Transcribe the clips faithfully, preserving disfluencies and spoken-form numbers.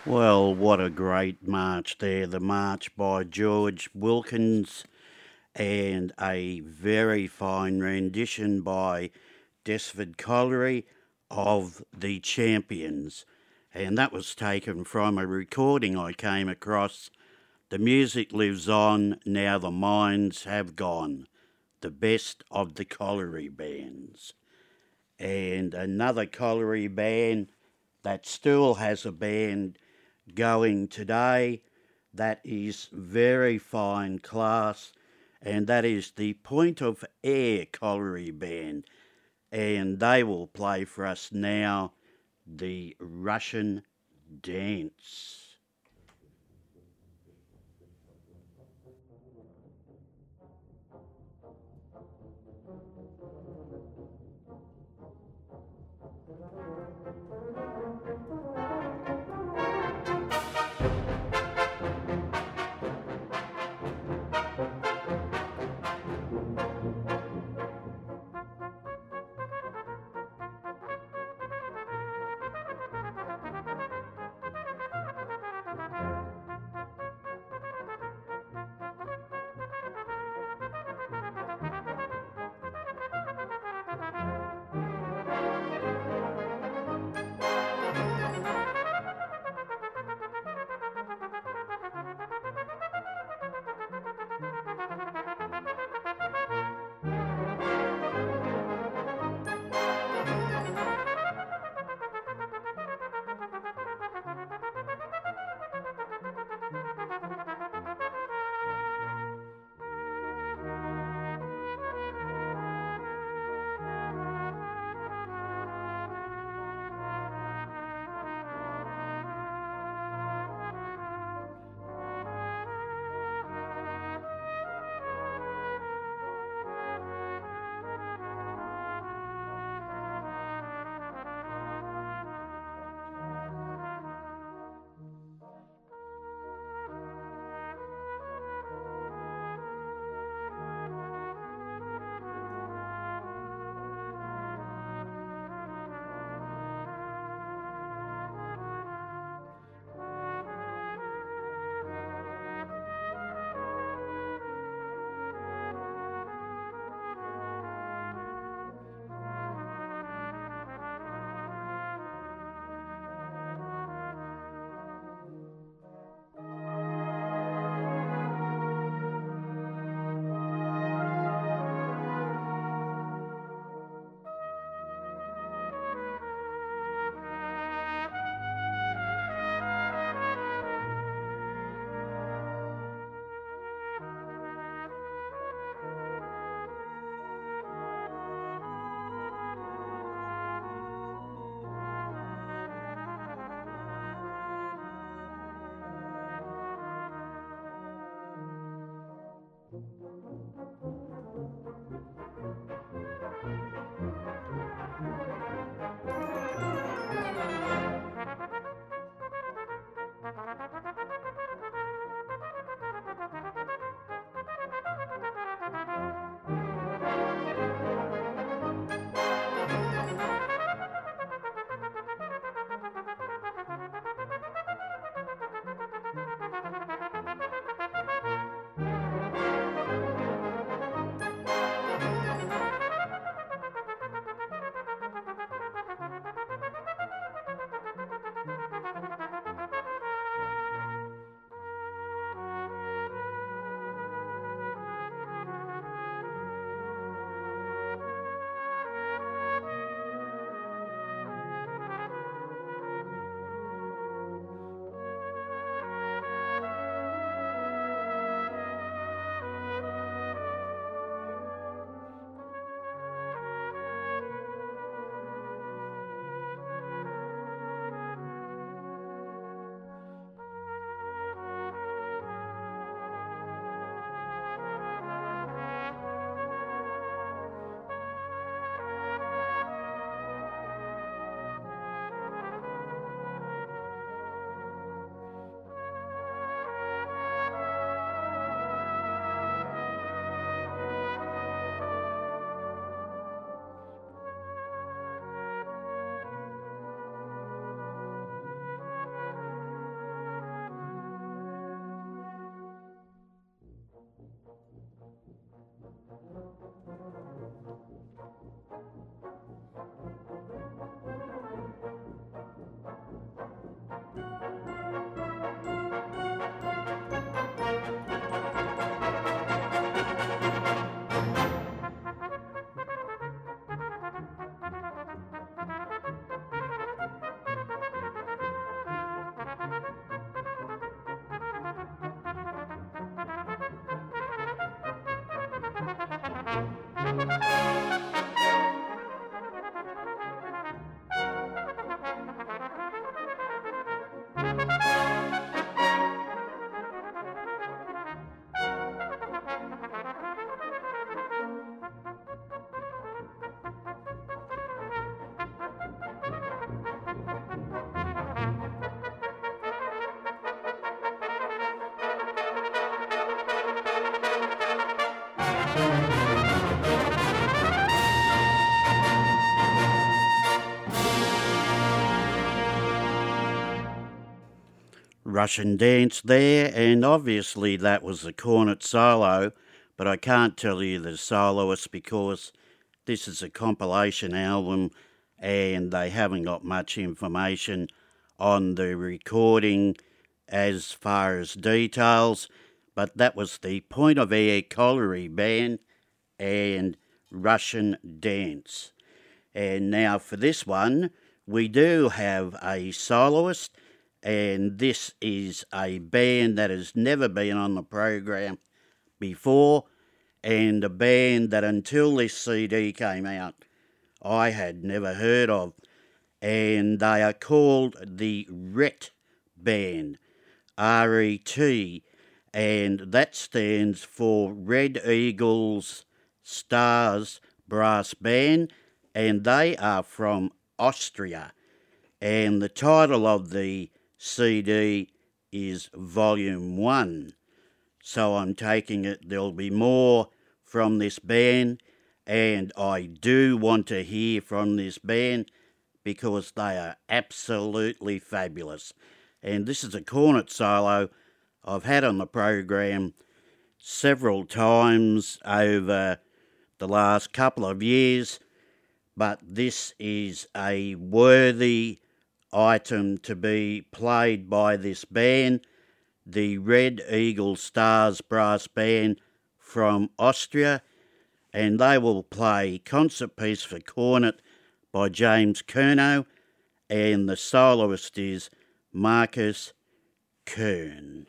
Well, what a great march there. The march by George Wilkins and a very fine rendition by Desford Colliery of The Champions. And that was taken from a recording I came across. The music lives on, now the minds have gone. The best of the colliery bands. And another colliery band that still has a band going today that is very fine class, and that is the Point of Air Colliery Band, and they will play for us now the Russian Dance. Russian dance there, and obviously that was the cornet solo, but I can't tell you the soloist because this is a compilation album and they haven't got much information on the recording as far as details, but that was the Point of Air Colliery Band and Russian Dance. And now for this one, we do have a soloist, and this is a band that has never been on the program before, and a band that until this C D came out, I had never heard of. And they are called the Ret Band, R E T, and that stands for Red Eagles Stars Brass Band, and they are from Austria. And the title of the C D is Volume one. So I'm taking it there'll be more from this band, and I do want to hear from this band because they are absolutely fabulous. And this is a cornet solo I've had on the program several times over the last couple of years, but this is a worthy item to be played by this band, the Red Eagle Stars Brass Band from Austria, and they will play Concert Piece for Cornet by James Curnow, and the soloist is Marcus Kern.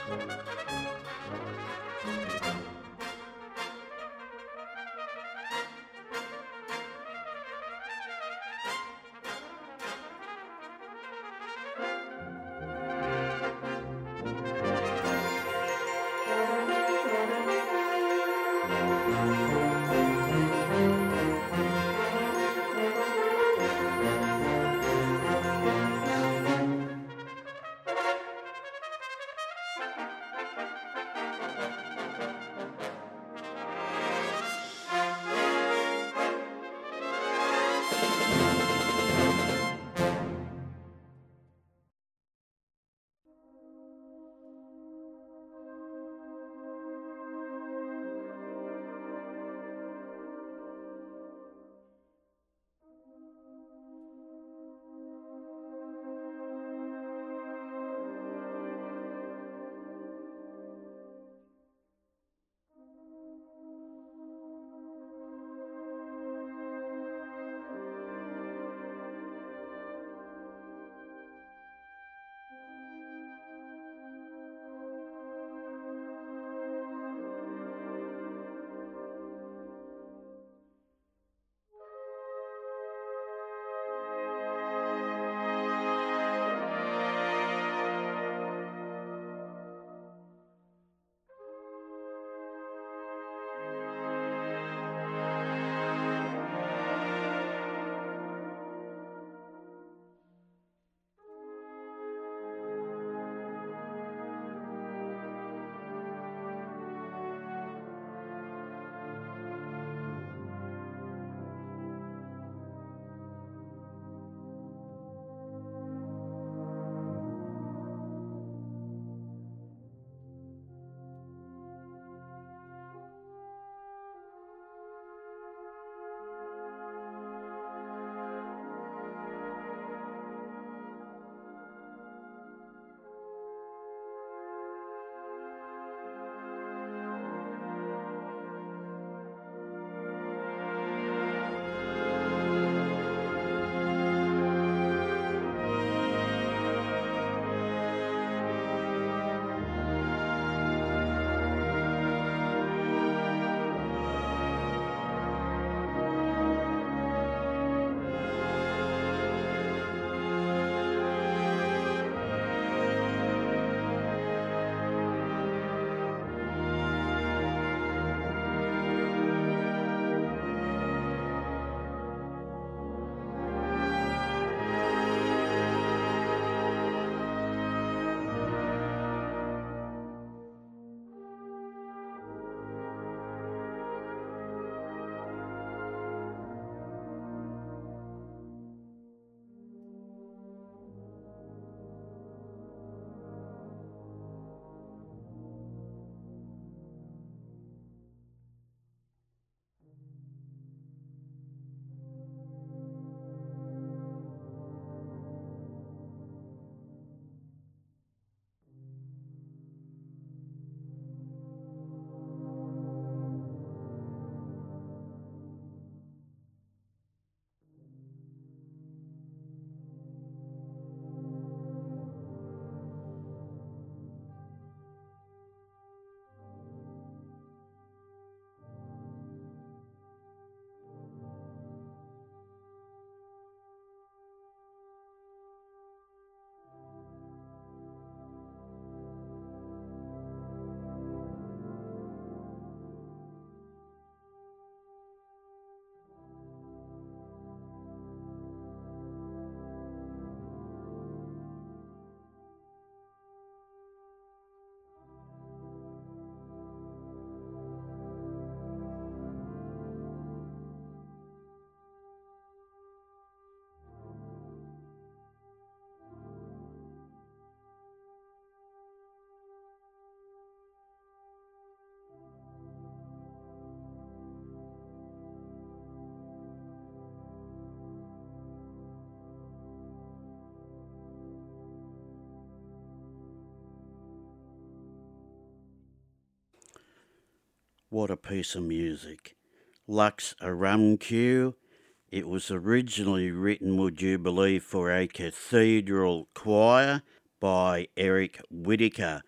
What a piece of music. Lux Aramcu. It was originally written, would you believe, for a cathedral choir by Eric Whittaker.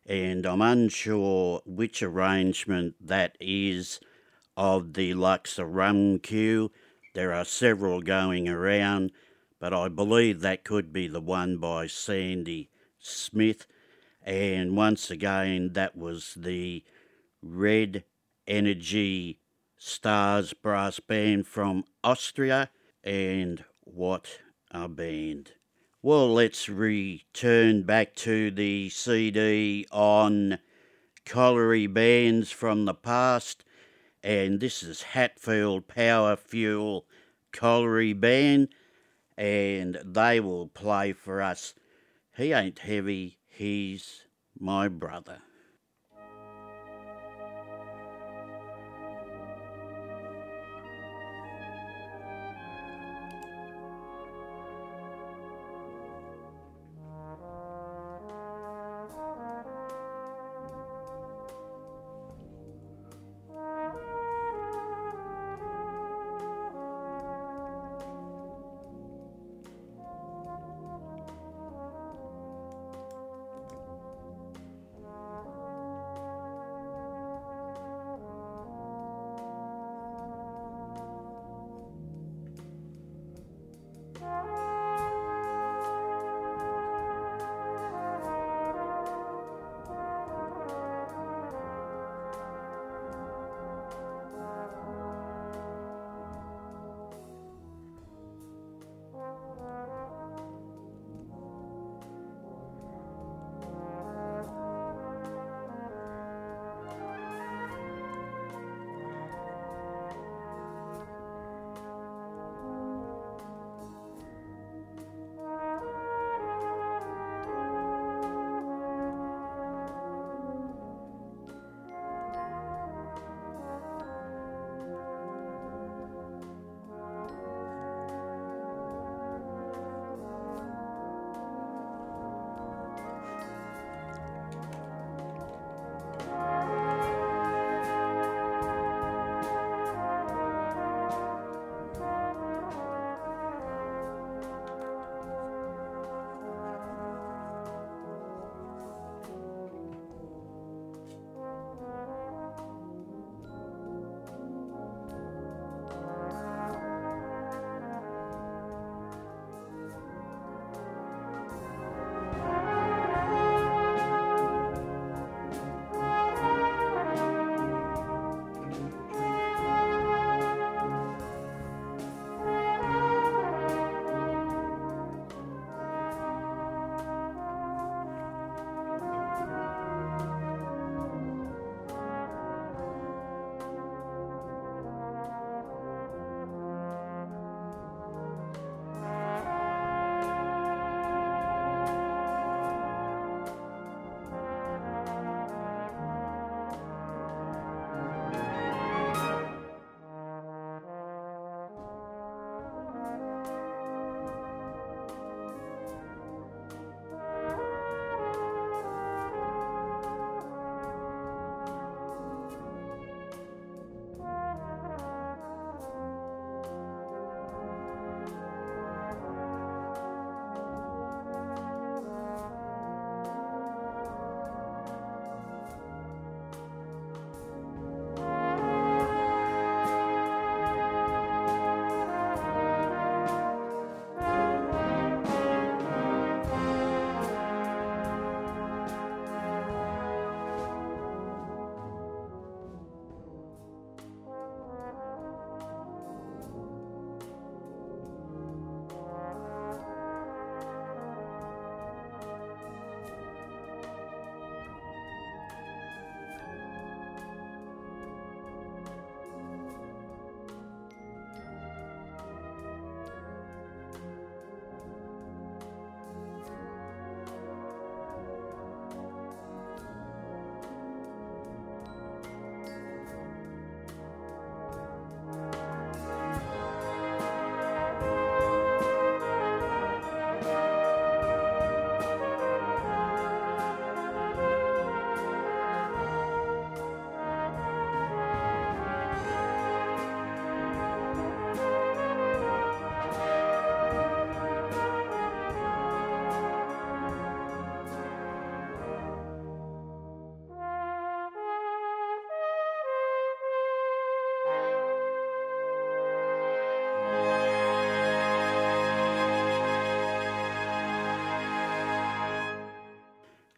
and I'm unsure which arrangement that is of the Luxor rum queue. There are several going around, but I believe that could be the one by Sandy Smith. And once again, that was the Red Energy Stars Brass Band from Austria. And what a band. Well, let's return back to the C D on colliery bands from the past. And this is Hatfield Power Fuel Colliery Band. And they will play for us He Ain't Heavy, He's My Brother.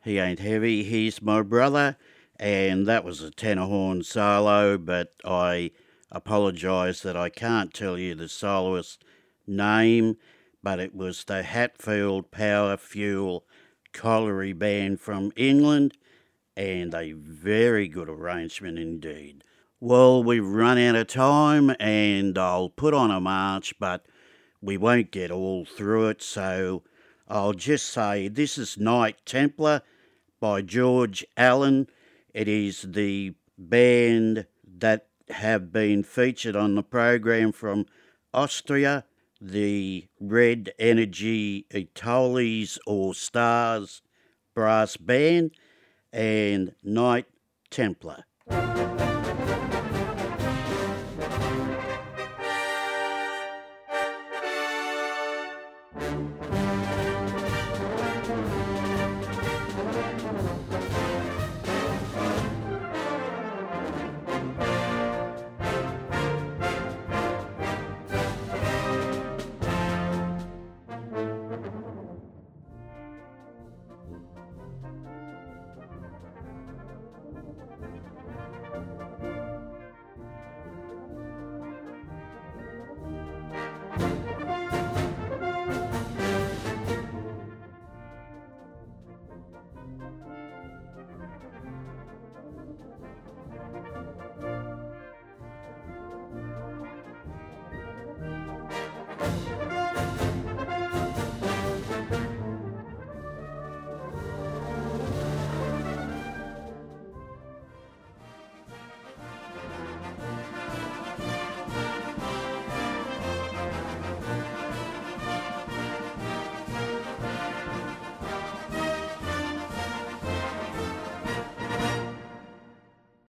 He Ain't Heavy. He's My Brother, and that was a tenor horn solo, but I apologise that I can't tell you the soloist's name, but it was the Hatfield Power Fuel Colliery Band from England, and a very good arrangement indeed. Well, we've run out of time, and I'll put on a march, but we won't get all through it, so I'll just say this is Knight Templar by George Allen. It is the band that have been featured on the program from Austria, the Red Energy Itoles or Stars brass band, and Knight Templar.